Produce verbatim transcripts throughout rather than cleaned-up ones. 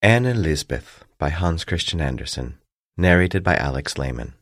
Anne Elizabeth by Hans Christian Andersen, narrated by Alex Lehman.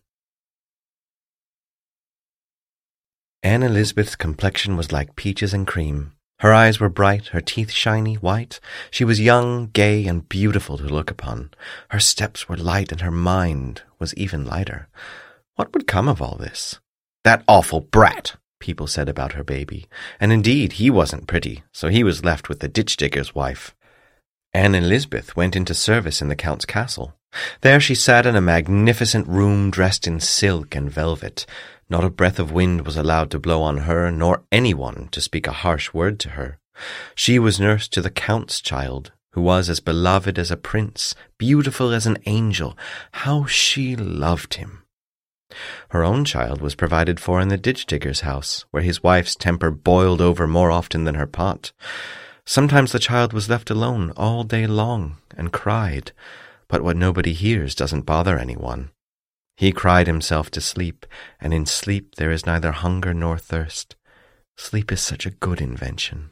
Anne Elizabeth's complexion was like peaches and cream. Her eyes were bright, her teeth shiny, white. She was young, gay, and beautiful to look upon. Her steps were light, and her mind was even lighter. What would come of all this? That awful brat, people said about her baby. And indeed, he wasn't pretty, so he was left with the ditch-digger's wife. Anne Elizabeth went into service in the Count's castle. There she sat in a magnificent room dressed in silk and velvet. Not a breath of wind was allowed to blow on her, nor anyone to speak a harsh word to her. She was nurse to the Count's child, who was as beloved as a prince, beautiful as an angel. How she loved him! Her own child was provided for in the ditch-digger's house, where his wife's temper boiled over more often than her pot. Sometimes the child was left alone all day long and cried, but what nobody hears doesn't bother anyone. He cried himself to sleep, and in sleep there is neither hunger nor thirst. Sleep is such a good invention.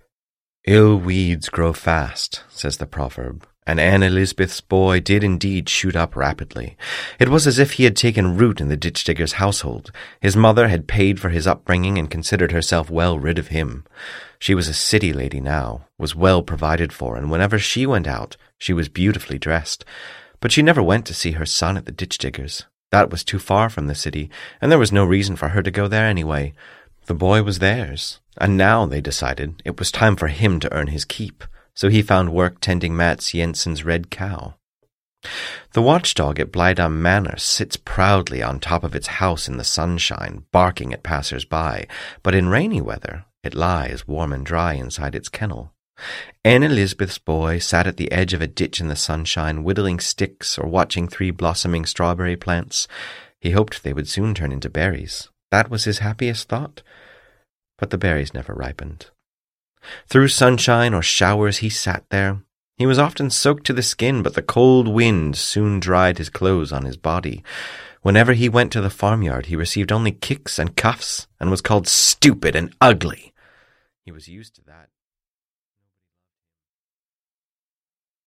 Ill weeds grow fast, says the proverb, and Anne Elizabeth's boy did indeed shoot up rapidly. It was as if he had taken root in the ditch-digger's household. His mother had paid for his upbringing and considered herself well rid of him. She was a city lady now, was well provided for, and whenever she went out, she was beautifully dressed. But she never went to see her son at the ditch-digger's. That was too far from the city, and there was no reason for her to go there anyway. The boy was theirs, and now, they decided, it was time for him to earn his keep, so he found work tending Mats Jensen's red cow. The watchdog at Blydam Manor sits proudly on top of its house in the sunshine, barking at passers-by, but in rainy weather it lies warm and dry inside its kennel. Anne Elizabeth's boy sat at the edge of a ditch in the sunshine, whittling sticks or watching three blossoming strawberry plants. He hoped they would soon turn into berries. That was his happiest thought. But the berries never ripened. Through sunshine or showers he sat there. He was often soaked to the skin, but the cold wind soon dried his clothes on his body. Whenever he went to the farmyard, he received only kicks and cuffs, and was called stupid and ugly. He was used to that.